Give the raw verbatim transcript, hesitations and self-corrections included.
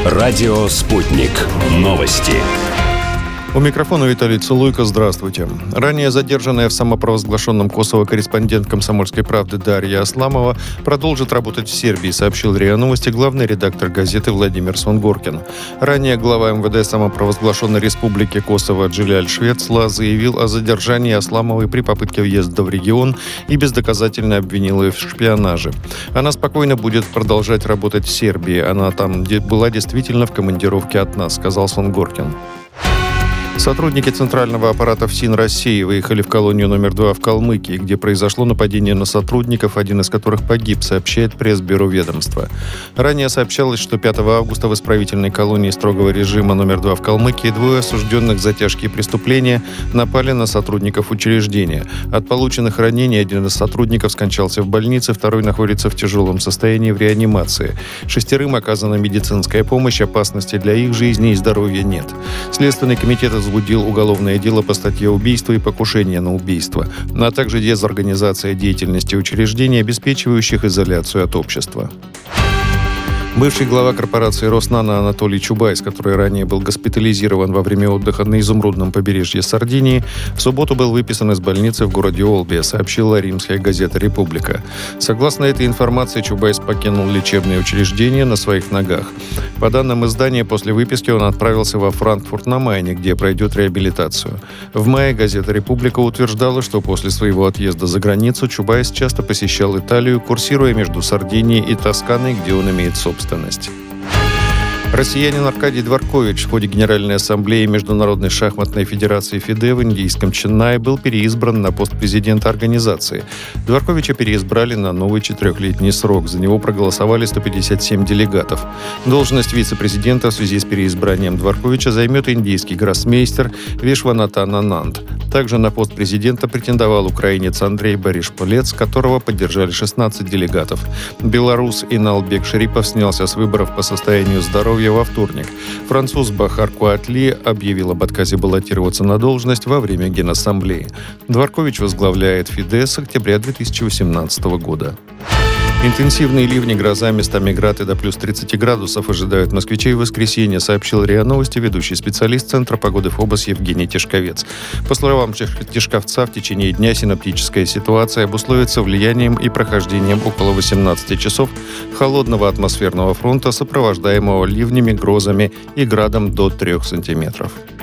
Радио «Спутник». Новости. У микрофона Виталий Цилуйко. Здравствуйте. Ранее задержанная в самопровозглашенном Косово корреспондент «Комсомольской правды» Дарья Асламова продолжит работать в Сербии, сообщил РИА Новости главный редактор газеты Владимир Сонгоркин. Ранее глава МВД самопровозглашенной республики Косово Джиляль Швецла заявил о задержании Асламовой при попытке въезда в регион и бездоказательно обвинил ее в шпионаже. Она спокойно будет продолжать работать в Сербии. Она там была действительно в командировке от нас, сказал Сонгоркин. Сотрудники центрального аппарата ФСИН России выехали в колонию номер два в Калмыкии, где произошло нападение на сотрудников, один из которых погиб, сообщает пресс-бюро ведомства. Ранее сообщалось, что пятого августа в исправительной колонии строгого режима номер два в Калмыкии двое осужденных за тяжкие преступления напали на сотрудников учреждения. От полученных ранений один из сотрудников скончался в больнице, второй находится в тяжелом состоянии в реанимации. Шестерым оказана медицинская помощь, опасности для их жизни и здоровья нет. Следственный комитет возбудил уголовное дело по статье «Убийство и покушение на убийство», а также дезорганизация деятельности учреждений, обеспечивающих изоляцию от общества. Бывший глава корпорации «Роснано» Анатолий Чубайс, который ранее был госпитализирован во время отдыха на изумрудном побережье Сардинии, в субботу был выписан из больницы в городе Олбия, сообщила римская газета «Република». Согласно этой информации, Чубайс покинул лечебное учреждение на своих ногах. По данным издания, после выписки он отправился во Франкфурт на Майне, где пройдет реабилитацию. В мае газета «Република» утверждала, что после своего отъезда за границу Чубайс часто посещал Италию, курсируя между Сардинией и Тосканой, где он имеет собственность. Россиянин Аркадий Дворкович в ходе Генеральной ассамблеи Международной шахматной федерации ФИДЕ в индийском Ченнае был переизбран на пост президента организации. Дворковича переизбрали на новый четырехлетний срок. За него проголосовали сто пятьдесят семь делегатов. Должность вице-президента в связи с переизбранием Дворковича займет индийский гроссмейстер Вишванатан Ананд. Также на пост президента претендовал украинец Андрей Бариш-Полец, которого поддержали шестнадцать делегатов. Белорус Иналбек Шарипов снялся с выборов по состоянию здоровья во вторник. Француз Бахар Куатли объявил об отказе баллотироваться на должность во время Генассамблеи. Дворкович возглавляет ФИДЕ с октября две тысячи восемнадцатого года. Интенсивные ливни, гроза, местами град и до плюс тридцати градусов ожидают москвичей в воскресенье, сообщил РИА Новости ведущий специалист Центра погоды ФОБОС Евгений Тишковец. По словам Тишковца, в течение дня синоптическая ситуация обусловится влиянием и прохождением около восемнадцати часов холодного атмосферного фронта, сопровождаемого ливнями, грозами и градом до трёх сантиметров.